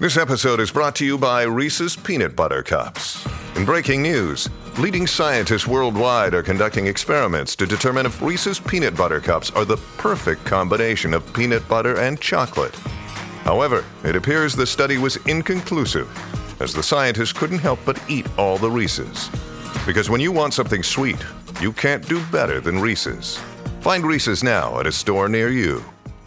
This episode is brought to you by Reese's Peanut Butter Cups. In breaking news, leading scientists worldwide are conducting experiments to determine if Reese's Peanut Butter Cups are the perfect combination of peanut butter and chocolate. However, it appears the study was inconclusive, as the scientists couldn't help but eat all the Reese's. Because when you want something sweet, you can't do better than Reese's. Find Reese's now at a store near you.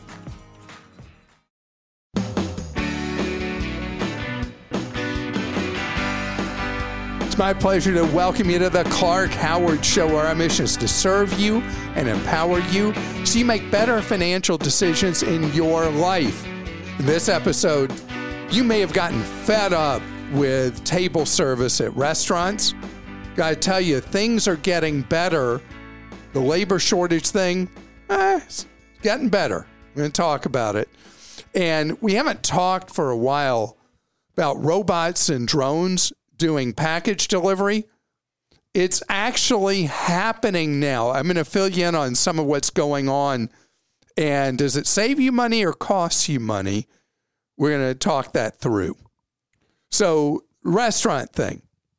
It's my pleasure to welcome you to the Clark Howard Show, where our mission is to serve you and empower you so you make better financial decisions in your life. In this episode, you may have gotten fed up with table service at restaurants. Gotta tell you, things are getting better. The labor shortage thing, it's getting better. We're going to talk about it. And we haven't talked for a while about robots and drones doing package delivery. It's actually happening now. I'm going to fill you in on some of what's going on. And does it save you money or cost you money? We're going to talk that through. So, restaurant thing.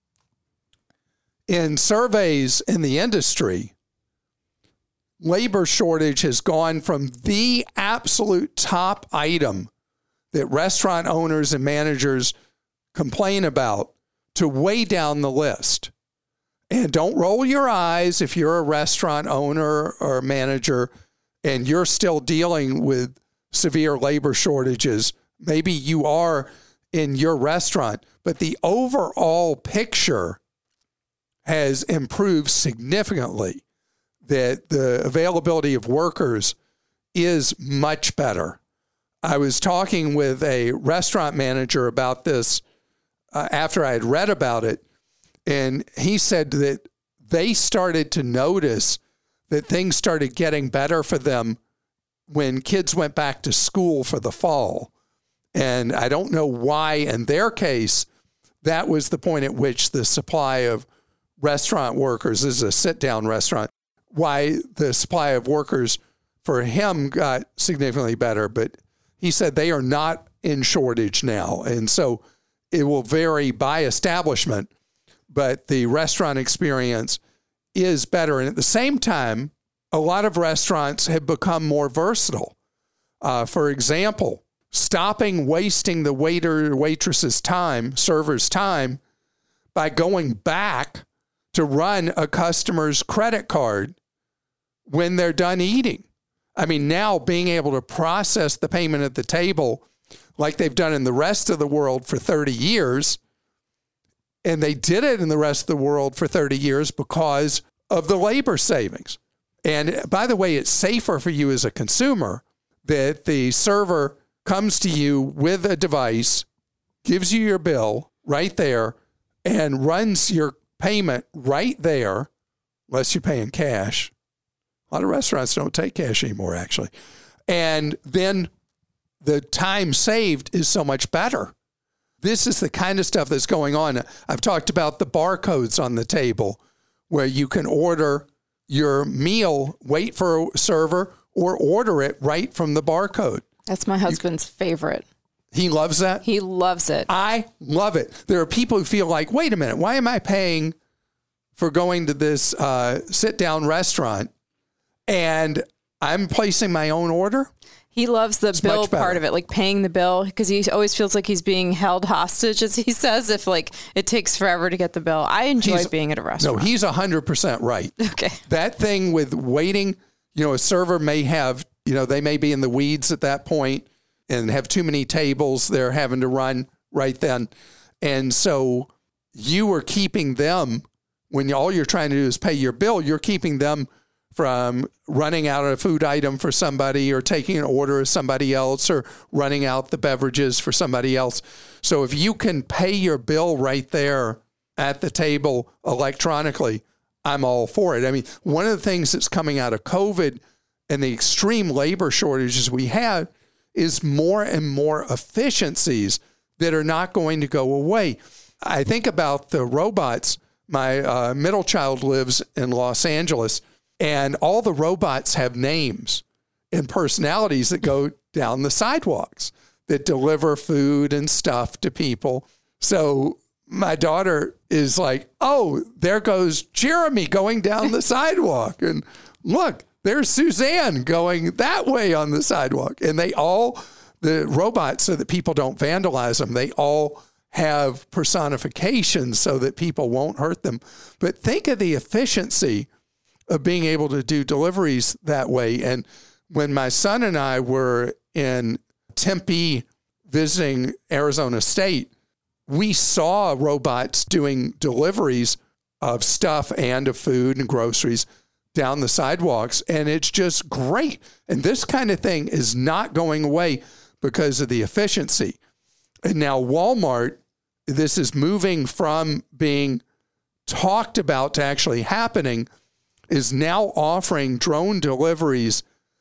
In surveys in the industry, labor shortage has gone from the absolute top item that restaurant owners and managers complain about to way down the list. And don't roll your eyes if you're a restaurant owner or manager and you're still dealing with severe labor shortages. Maybe you are in your restaurant, but the overall picture has improved significantly, that the availability of workers is much better. I was talking with a restaurant manager about this after I had read about it, and he said that they started to notice that things started getting better for them when kids went back to school for the fall. And I don't know why, in their case, that was the point at which the supply of restaurant workers, this is a sit-down restaurant, why the supply of workers for him got significantly better. But he said they are not in shortage now. And so it will vary by establishment, but the restaurant experience is better. And at the same time, a lot of restaurants have become more versatile. For example, stopping wasting the waiter or waitress's time, server's time, by going back to run a customer's credit card when they're done eating. I mean, now being able to process the payment at the table like they've done in the rest of the world for 30 years, and they did it in the rest of the world for 30 years because of the labor savings. And by the way, it's safer for you as a consumer that the server comes to you with a device, gives you your bill right there, and runs your payment right there, unless you're paying cash. A lot of restaurants don't take cash anymore, actually. And then the time saved is so much better. This is the kind of stuff that's going on. I've talked about the barcodes on the table where you can order your meal, wait for a server, or order it right from the barcode. That's my husband's favorite. He loves that? He loves it. I love it. There are people who feel like, wait a minute, why am I paying for going to this sit-down restaurant and I'm placing my own order? He loves the bill part of it, like paying the bill, because he always feels like he's being held hostage, as he says, if like it takes forever to get the bill. I enjoy being at a restaurant. No, he's 100% right. Okay. That thing with waiting, a server may have, they may be in the weeds at that point and have too many tables they're having to run right then. And so you are keeping them, when all you're trying to do is pay your bill, you're keeping them from running out a food item for somebody or taking an order of somebody else or running out the beverages for somebody else. So if you can pay your bill right there at the table electronically, I'm all for it. I mean, one of the things that's coming out of COVID and the extreme labor shortages we had is more and more efficiencies that are not going to go away. I think about the robots. My middle child lives in Los Angeles, and all the robots have names and personalities that go down the sidewalks. that deliver food and stuff to people. So my daughter is like, oh, there goes Jeremy going down the sidewalk. And look, there's Suzanne going that way on the sidewalk. And they all, the robots, so that people don't vandalize them, they all have personifications so that people won't hurt them. But think of the efficiency of being able to do deliveries that way. And when my son and I were in Tempe visiting Arizona State, we saw robots doing deliveries of stuff and of food and groceries down the sidewalks. And it's just great. And this kind of thing is not going away because of the efficiency. And now Walmart, this is moving from being talked about to actually happening, is now offering drone deliveries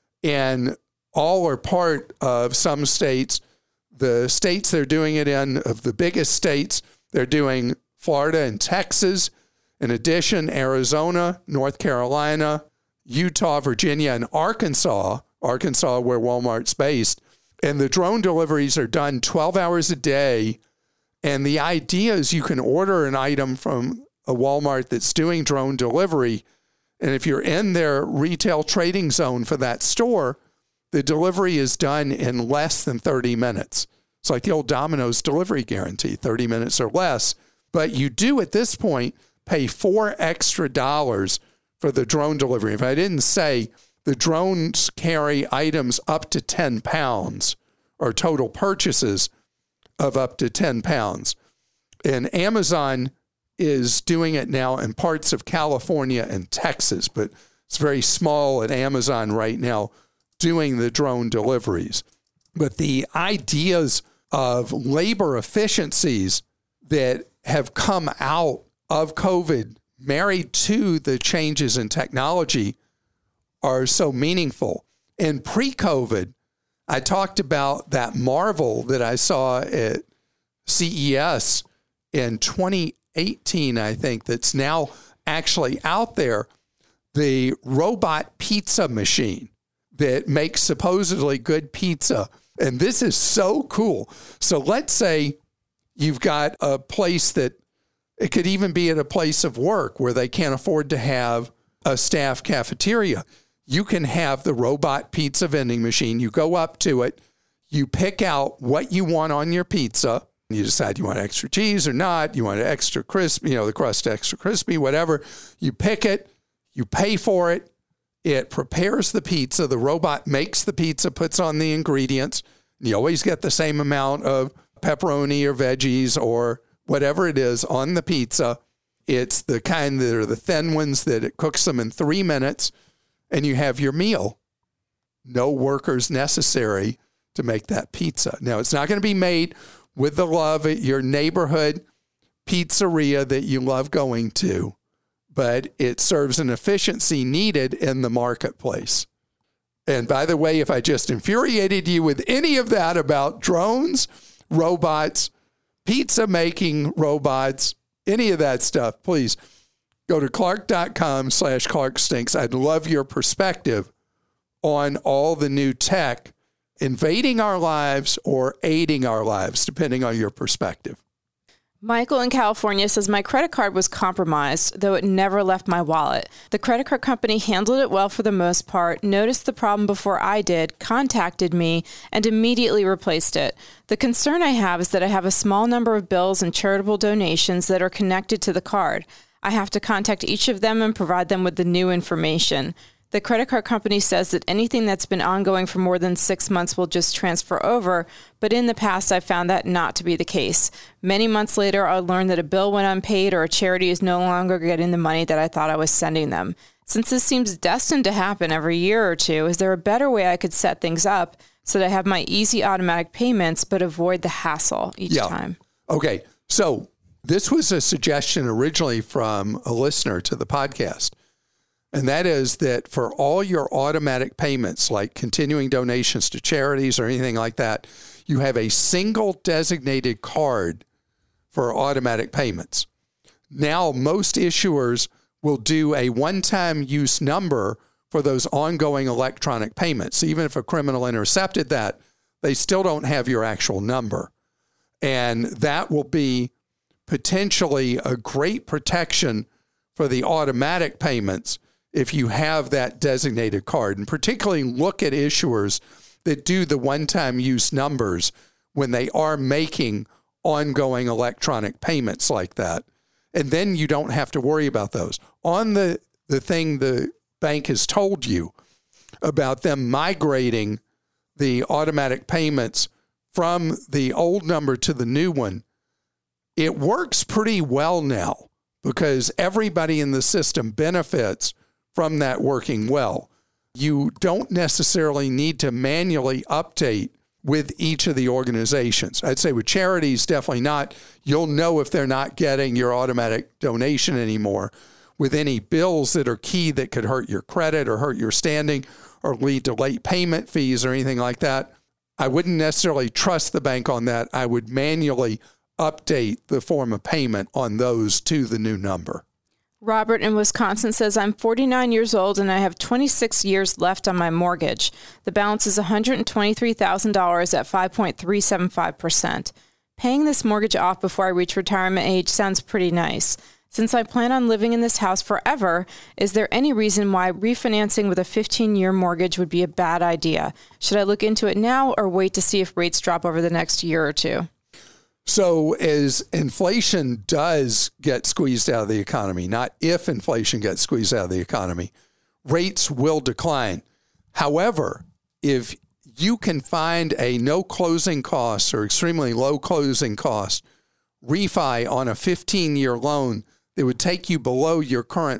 in all or part of some states. The states they're doing it in, of the biggest states, they're doing Florida and Texas. In addition, Arizona, North Carolina, Utah, Virginia, and Arkansas, where Walmart's based. And the drone deliveries are done 12 hours a day. And the idea is you can order an item from a Walmart that's doing drone delivery. And if you're in their retail trading zone for that store, the delivery is done in less than 30 minutes. It's like the old Domino's delivery guarantee, 30 minutes or less. But you do at this point pay $4 extra for the drone delivery. If I didn't say, the drones carry items up to 10 pounds or total purchases of up to 10 pounds. And Amazon is doing it now in parts of California and Texas, but it's very small at Amazon right now doing the drone deliveries. But the ideas of labor efficiencies that have come out of COVID, married to the changes in technology, are so meaningful. And pre-COVID, I talked about that marvel that I saw at CES in 2018, I think, that's now actually out there, the robot pizza machine that makes supposedly good pizza. And this is so cool. So let's say you've got a place that, it could even be at a place of work where they can't afford to have a staff cafeteria. You can have the robot pizza vending machine. You go up to it, you pick out what you want on your pizza. You decide you want extra cheese or not. You want it extra crispy, the crust extra crispy, whatever. You pick it, you pay for it. It prepares the pizza. The robot makes the pizza, puts on the ingredients. You always get the same amount of pepperoni or veggies or whatever it is on the pizza. It's the kind that are the thin ones that it cooks them in 3 minutes, and you have your meal. No workers necessary to make that pizza. Now, it's not going to be made with the love at your neighborhood pizzeria that you love going to, but it serves an efficiency needed in the marketplace. And by the way, if I just infuriated you with any of that about drones, robots, pizza making robots, any of that stuff, please go to clark.com/ClarkStinks. I'd love your perspective on all the new tech invading our lives or aiding our lives, depending on your perspective. Michael in California says, my credit card was compromised, though it never left my wallet. The credit card company handled it well for the most part, noticed the problem before I did, contacted me, and immediately replaced it. The concern I have is that I have a small number of bills and charitable donations that are connected to the card. I have to contact each of them and provide them with the new information. The credit card company says that anything that's been ongoing for more than 6 months will just transfer over, but in the past I've found that not to be the case. Many months later, I'll learn that a bill went unpaid or a charity is no longer getting the money that I thought I was sending them. Since this seems destined to happen every year or two, is there a better way I could set things up so that I have my easy automatic payments but avoid the hassle each time? Okay, so this was a suggestion originally from a listener to the podcast. And that is that for all your automatic payments, like continuing donations to charities or anything like that, you have a single designated card for automatic payments. Now, most issuers will do a one-time use number for those ongoing electronic payments. Even if a criminal intercepted that, they still don't have your actual number. And that will be potentially a great protection for the automatic payments if you have that designated card. And particularly look at issuers that do the one-time use numbers when they are making ongoing electronic payments like that. And then you don't have to worry about those. On the thing the bank has told you about them migrating the automatic payments from the old number to the new one, it works pretty well now because everybody in the system benefits from that working well. You don't necessarily need to manually update with each of the organizations. I'd say with charities, definitely not. You'll know if they're not getting your automatic donation anymore. With any bills that are key that could hurt your credit or hurt your standing or lead to late payment fees or anything like that, I wouldn't necessarily trust the bank on that. I would manually update the form of payment on those to the new number. Robert in Wisconsin says, I'm 49 years old and I have 26 years left on my mortgage. The balance is $123,000 at 5.375%. Paying this mortgage off before I reach retirement age sounds pretty nice. Since I plan on living in this house forever, is there any reason why refinancing with a 15-year mortgage would be a bad idea? Should I look into it now or wait to see if rates drop over the next year or two? So as inflation does get squeezed out of the economy, not if inflation gets squeezed out of the economy, rates will decline. However, if you can find a no closing costs or extremely low closing cost refi on a 15-year loan that would take you below your current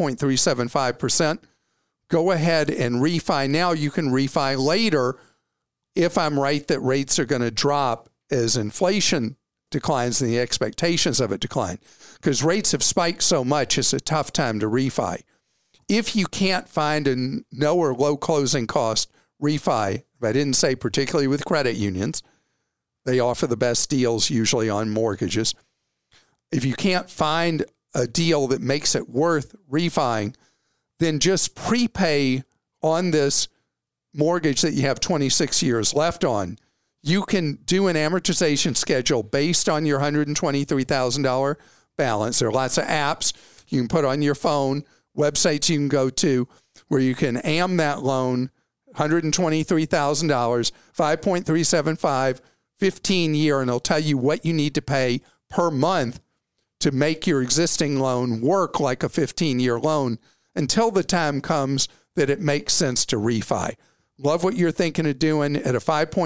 5.375%, go ahead and refi now. You can refi later if I'm right that rates are going to drop as inflation declines and the expectations of it decline. Because rates have spiked so much, it's a tough time to refi. If you can't find a no or low closing cost refi, I didn't say particularly with credit unions, they offer the best deals usually on mortgages. If you can't find a deal that makes it worth refining, then just prepay on this mortgage that you have 26 years left on. You can do an amortization schedule based on your $123,000 balance. There are lots of apps you can put on your phone, websites you can go to where you can am that loan, $123,000, 5.375, 15-year, and it'll tell you what you need to pay per month to make your existing loan work like a 15-year loan until the time comes that it makes sense to refi. Love what you're thinking of doing at a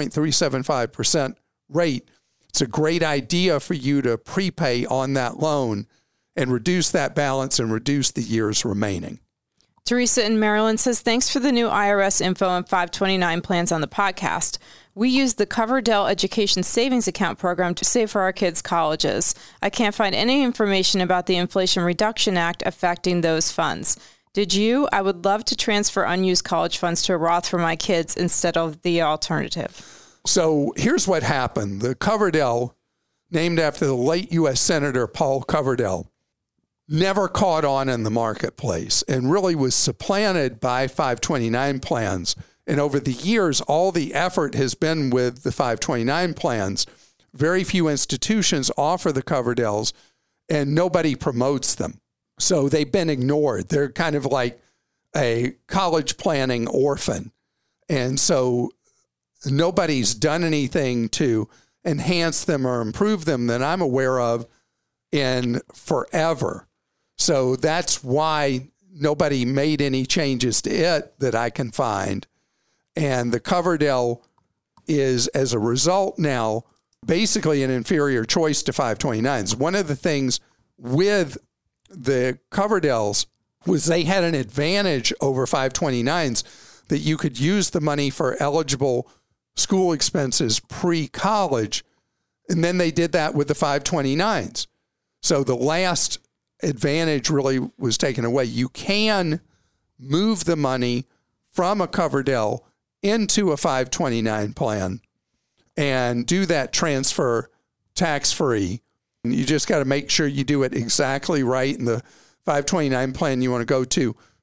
5.375% rate. It's a great idea for you to prepay on that loan and reduce that balance and reduce the years remaining. Teresa in Maryland says, thanks for the new IRS info and 529 plans on the podcast. We use the Coverdell Education Savings Account program to save for our kids' colleges. I can't find any information about the Inflation Reduction Act affecting those funds. Did you? I would love to transfer unused college funds to a Roth for my kids instead of the alternative. So here's what happened. The Coverdell, named after the late U.S. Senator Paul Coverdell, never caught on in the marketplace and really was supplanted by 529 plans. And over the years, all the effort has been with the 529 plans. Very few institutions offer the Coverdells, and nobody promotes them. So they've been ignored. They're kind of like a college planning orphan. And so nobody's done anything to enhance them or improve them that I'm aware of in forever. So that's why nobody made any changes to it that I can find. And the Coverdell is, as a result now, basically an inferior choice to 529s. One of the things with the Coverdells was they had an advantage over 529s that you could use the money for eligible school expenses pre-college, and then they did that with the 529s. So the last advantage really was taken away. You can move the money from a Coverdell into a 529 plan and do that transfer tax-free. You just got to make sure you do it exactly right. And the 529 plan you want to go to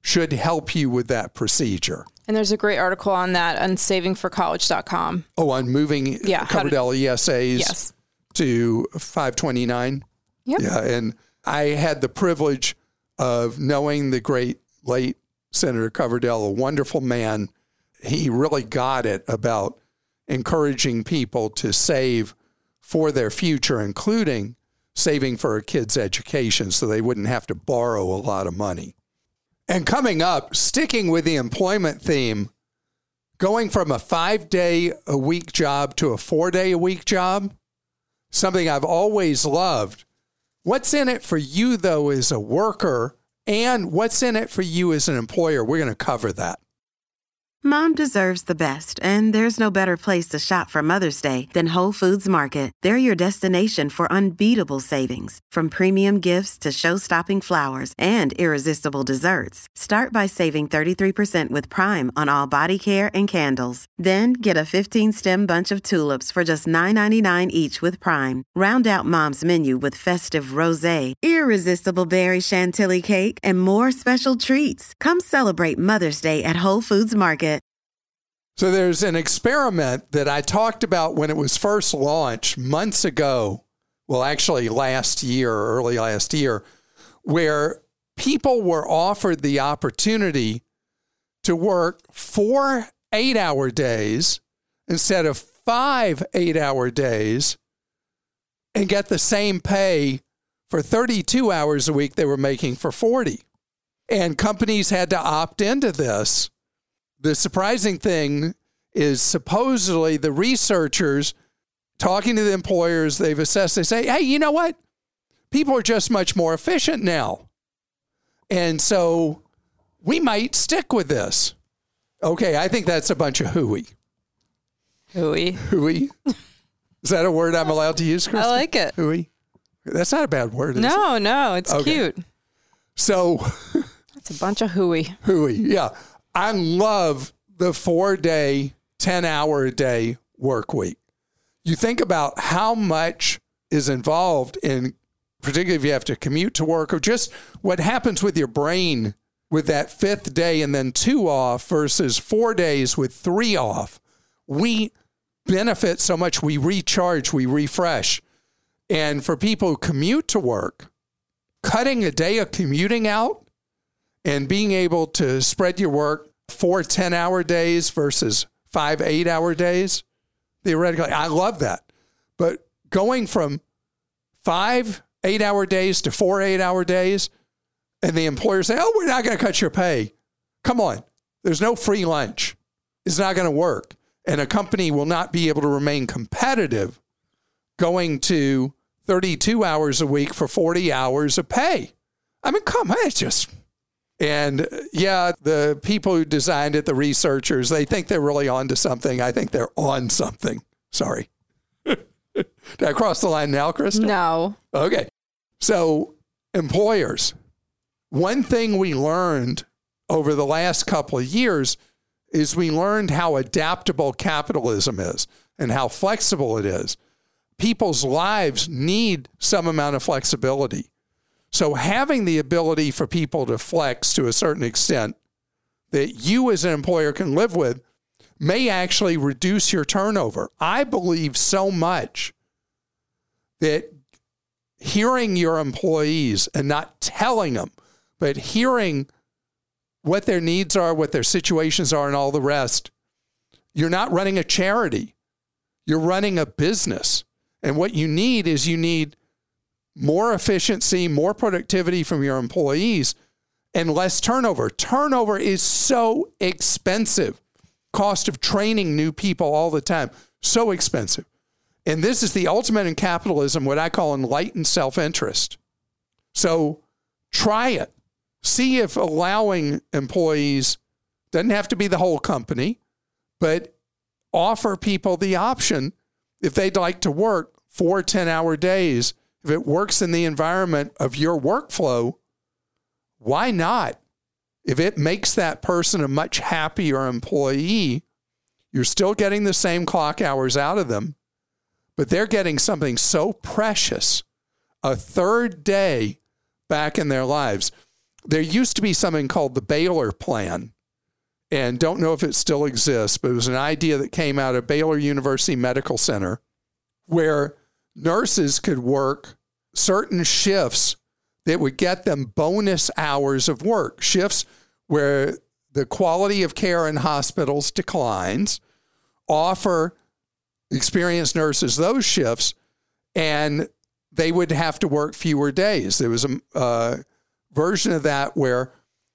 should help you with that procedure. And there's a great article on that on savingforcollege.com. Oh, on moving Coverdell ESAs to 529? Yep. Yeah, and I had the privilege of knowing the great late Senator Coverdell, a wonderful man. He really got it about encouraging people to save for their future, including saving for a kid's education so they wouldn't have to borrow a lot of money. And coming up, sticking with the employment theme, going from a 5-day-a-week job to a 4-day-a-week job, something I've always loved. What's in it for you, though, as a worker, and what's in it for you as an employer? We're going to cover that. Mom deserves the best, and there's no better place to shop for Mother's Day than Whole Foods Market. They're your destination for unbeatable savings, from premium gifts to show-stopping flowers and irresistible desserts. Start by saving 33% with Prime on all body care and candles. Then get a 15-stem bunch of tulips for just $9.99 each with Prime. Round out Mom's menu with festive rosé, irresistible berry chantilly cake, and more special treats. Come celebrate Mother's Day at Whole Foods Market. So there's an experiment that I talked about when it was first launched months ago, well, actually last year, early last year, where people were offered the opportunity to work 4 8-hour days instead of 5 8-hour days and get the same pay for 32 hours a week they were making for 40. And companies had to opt into this. The surprising thing is supposedly the researchers talking to the employers, they've assessed, they say, hey, you know what? People are just much more efficient now. And so we might stick with this. Okay, I think that's a bunch of hooey. Hooey. Hooey? Is that a word I'm allowed to use, Kristen? I like it. Hooey? That's not a bad word, is it? No, it's cute. So it's a bunch of hooey. Hooey, yeah. I love the 4-day, 10-hour-a-day work week. You think about how much is involved in, particularly if you have to commute to work, or just what happens with your brain with that 5th day and then 2 off versus 4 days with 3 off. We benefit so much. We recharge, we refresh. And for people who commute to work, cutting a day of commuting out and being able to spread your work 4 10-hour days versus 5 8-hour days, theoretically, I love that. But going from 5 8-hour days to 4 8-hour days, and the employer say, oh, we're not going to cut your pay. Come on. There's no free lunch. It's not going to work. And a company will not be able to remain competitive going to 32 hours a week for 40 hours of pay. I mean, come on, it's just... And yeah, the people who designed it, the researchers, they think they're really on to something. I think they're on something. Sorry. Did I cross the line now, Kristen? No. Okay. So employers, one thing we learned over the last couple of years is we learned how adaptable capitalism is and how flexible it is. People's lives need some amount of flexibility. So having the ability for people to flex to a certain extent that you as an employer can live with may actually reduce your turnover. I believe so much that hearing your employees and not telling them, but hearing what their needs are, what their situations are, and all the rest, you're not running a charity. You're running a business. And what you need is more efficiency, more productivity from your employees, and less turnover. Turnover is so expensive. Cost of training new people all the time, so expensive. And this is the ultimate in capitalism, what I call enlightened self-interest. So try it. See if allowing employees, doesn't have to be the whole company, but offer people the option, if they'd like to work 4 10-hour days, if it works in the environment of your workflow, why not? If it makes that person a much happier employee, you're still getting the same clock hours out of them, but they're getting something so precious, a 3rd day back in their lives. there used to be something called the Baylor Plan, and don't know if it still exists, but it was an idea that came out of Baylor University Medical Center where nurses could work certain shifts that would get them bonus hours of work, shifts where the quality of care in hospitals declines, offer experienced nurses those shifts, and they would have to work fewer days. There was a version of that where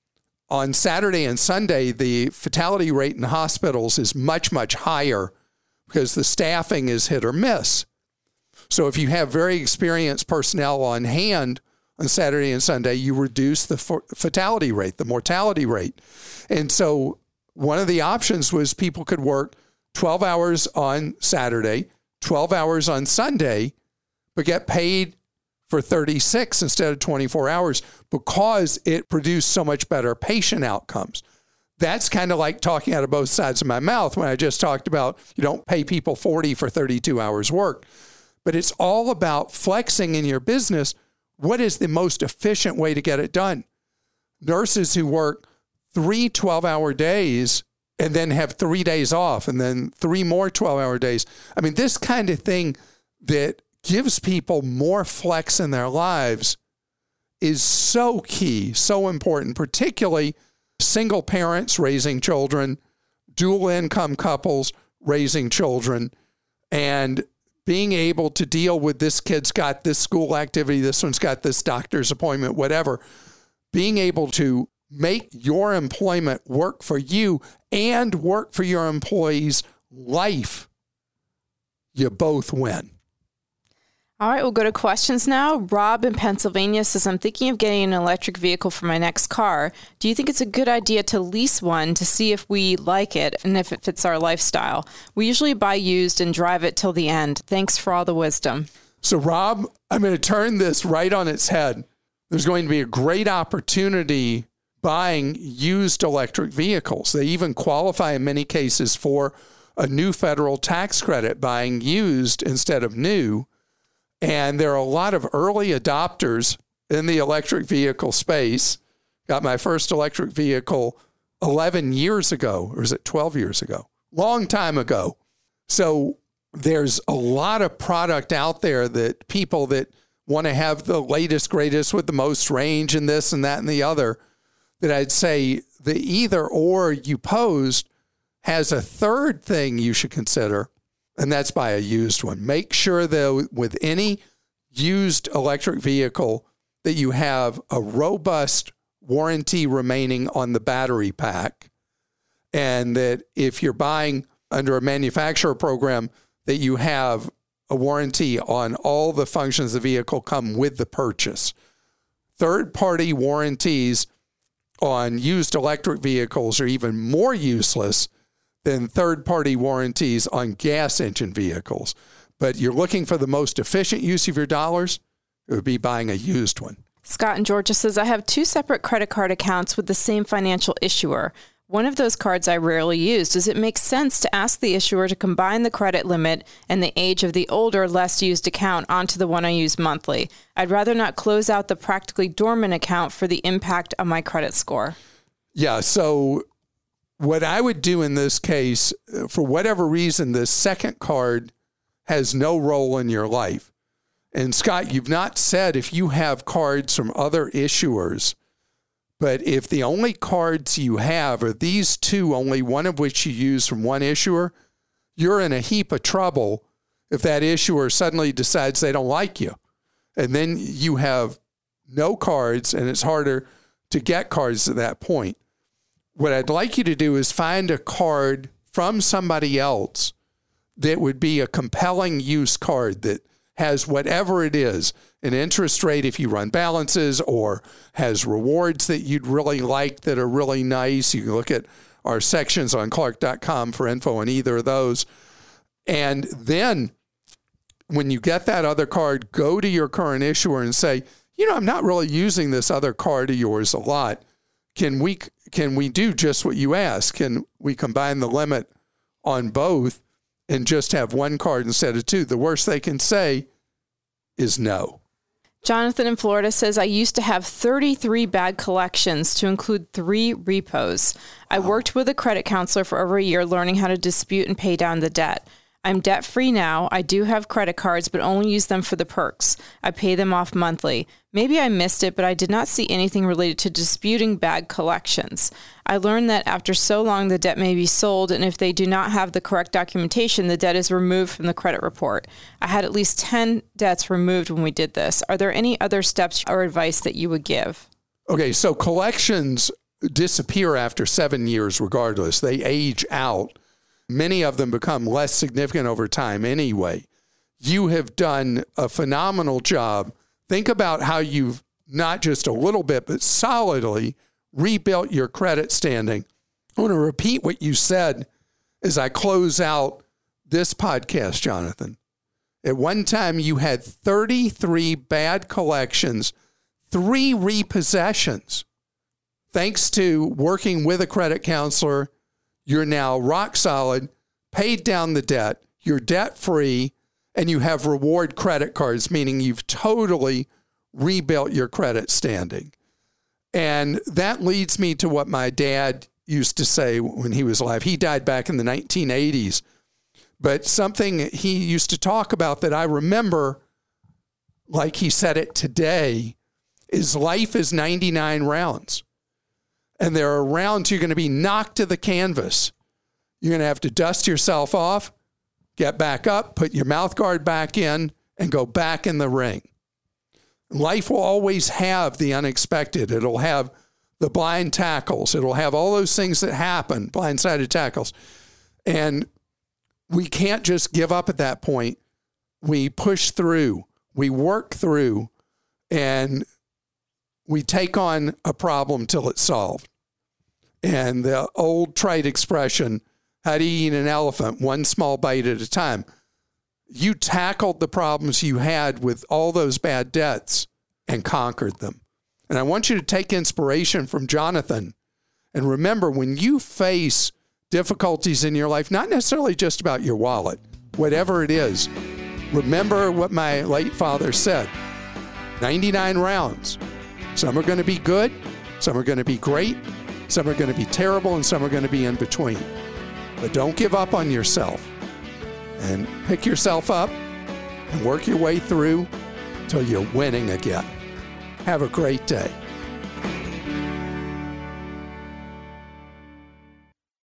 on Saturday and Sunday, the fatality rate in hospitals is much, much higher because the staffing is hit or miss. So if you have very experienced personnel on hand on Saturday and Sunday, you reduce the fatality rate, the mortality rate. And so one of the options was people could work 12 hours on Saturday, 12 hours on Sunday, but get paid for 36 instead of 24 hours because it produced so much better patient outcomes. That's kind of like talking out of both sides of my mouth when I just talked about you don't pay people 40 for 32 hours work. But it's all about flexing in your business. What is the most efficient way to get it done? Nurses who work 3 12-hour days and then have 3 days off and then 3 more 12-hour days. I mean, this kind of thing that gives people more flex in their lives is so key, so important, particularly single parents raising children, dual income couples raising children, and being able to deal with this kid's got this school activity, this one's got this doctor's appointment, whatever. Being able to make your employment work for you and work for your employees' life, you both win. All right, we'll go to questions now. Rob in Pennsylvania says, I'm thinking of getting an electric vehicle for my next car. Do you think it's a good idea to lease one to see if we like it and if it fits our lifestyle? We usually buy used and drive it till the end. Thanks for all the wisdom. So, Rob, I'm going to turn this right on its head. There's going to be a great opportunity buying used electric vehicles. They even qualify in many cases for a new federal tax credit buying used instead of new. And there are a lot of early adopters in the electric vehicle space. Got my first electric vehicle 11 years ago, or is it 12 years ago? Long time ago. So there's a lot of product out there that people that want to have the latest, greatest with the most range and this and that and the other, that I'd say the either or you posed has a third thing you should consider. And that's buy a used one. Make sure, though, with any used electric vehicle that you have a robust warranty remaining on the battery pack. And that if you're buying under a manufacturer program, that you have a warranty on all the functions of the vehicle come with the purchase. Third-party warranties on used electric vehicles are even more useless than third-party warranties on gas engine vehicles. But you're looking for the most efficient use of your dollars, it would be buying a used one. Scott in Georgia says, I have 2 separate credit card accounts with the same financial issuer. One of those cards I rarely use. Does it make sense to ask the issuer to combine the credit limit and the age of the older, less used account onto the one I use monthly? I'd rather not close out the practically dormant account for the impact on my credit score. Yeah, so what I would do in this case, for whatever reason, the second card has no role in your life. And Scott, you've not said if you have cards from other issuers, but if the only cards you have are these 2, only one of which you use from one issuer, you're in a heap of trouble if that issuer suddenly decides they don't like you. And then you have no cards, and it's harder to get cards at that point. What I'd like you to do is find a card from somebody else that would be a compelling use card that has whatever it is, an interest rate if you run balances, or has rewards that you'd really like that are really nice. You can look at our sections on Clark.com for info on either of those. And then when you get that other card, go to your current issuer and say, I'm not really using this other card of yours a lot. Can we do just what you asked? Can we combine the limit on both and just have one card instead of 2? The worst they can say is no. Jonathan in Florida says, I used to have 33 bad collections to include 3 repos. I worked with a credit counselor for over a year learning how to dispute and pay down the debt. I'm debt-free now. I do have credit cards, but only use them for the perks. I pay them off monthly. Maybe I missed it, but I did not see anything related to disputing bad collections. I learned that after so long, the debt may be sold, and if they do not have the correct documentation, the debt is removed from the credit report. I had at least 10 debts removed when we did this. Are there any other steps or advice that you would give? Okay, so collections disappear after 7 years regardless. They age out. Many of them become less significant over time anyway. You have done a phenomenal job. Think about how you've not just a little bit, but solidly rebuilt your credit standing. I want to repeat what you said as I close out this podcast, Jonathan. At one time, you had 33 bad collections, 3 repossessions. Thanks to working with a credit counselor, you're now rock solid, paid down the debt, you're debt-free, and you have reward credit cards, meaning you've totally rebuilt your credit standing. And that leads me to what my dad used to say when he was alive. He died back in the 1980s. But something he used to talk about that I remember, like he said it today, is life is 99 rounds. And there are rounds you're going to be knocked to the canvas. You're going to have to dust yourself off, get back up, put your mouth guard back in, and go back in the ring. Life will always have the unexpected. It'll have the blind tackles. It'll have all those things that happen, blindsided tackles. And we can't just give up at that point. We push through, we work through, and we take on a problem till it's solved. And the old trite expression, how do you eat an elephant? One small bite at a time. You tackled the problems you had with all those bad debts and conquered them. And I want you to take inspiration from Jonathan. And remember, when you face difficulties in your life, not necessarily just about your wallet, whatever it is, remember what my late father said, 99 rounds. Some are going to be good, some are going to be great, some are going to be terrible, and some are going to be in between. But don't give up on yourself. And pick yourself up and work your way through till you're winning again. Have a great day.